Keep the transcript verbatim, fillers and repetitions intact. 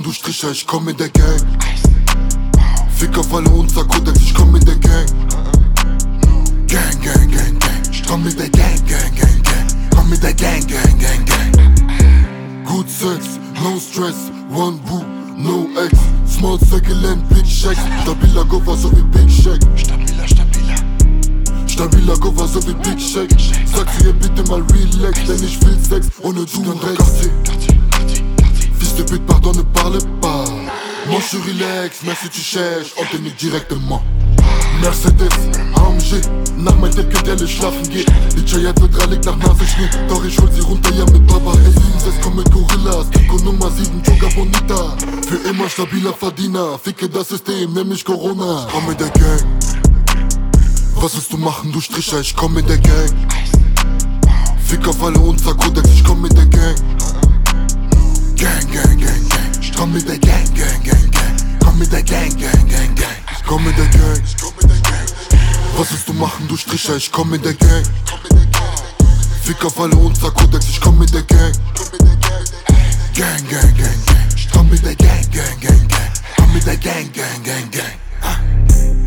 du Stricher, ich komm mit der Gang. Ficker, Falle und Kodex, ich komm mit der Gang. Gang, gang, gang, gang. Ich komm mit der Gang, gang, gang, gang. Komm mit der Gang, gang, gang, gang. Good Sex, no Stress, one Boo, no Ex. Small Circle and Big Shacks. Stabiler Goffer, so wie Big Shack. Stabiler, stabiler. Stabiler Goffer, so wie Big Shack. Sag sie ihr bitte mal relax, denn ich will Sex ohne du und Rex. Fils de pute, pardon, ne parle pas. Moi je suis relax, merci tu cherches, on te met directement. Mercedes, A M G, nach mein Decke, der nicht schlafen geht. Die Chayat wird rallig nach Nasenschnitt, doch ich hol sie runter, ja mit Papa. S sieben sechs, komm mit Gorillas, Kiko Nummer sieben, Joga Bonita. Für immer stabiler Verdiener, ficke das System, nämlich Corona. Komm mit der Gang. Was willst du machen, du Stricher, ich komm mit der Gang. Ficker, Falle und Kodex, ich komm mit der Gang. Gang, gang, gang, gang. Ich komm mit der Gang, gang, gang, gang. Komm mit der Gang, gang, gang, gang. Ich komm mit der Gang. Was willst du machen, du Stricher, ich komm mit der Gang. Ficker, Falle und Kodex, ich komm mit der Gang. Gang, gang, gang, gang. Ich komm mit der Gang, gang, gang, gang. Komm mit der Gang, gang, gang, gang.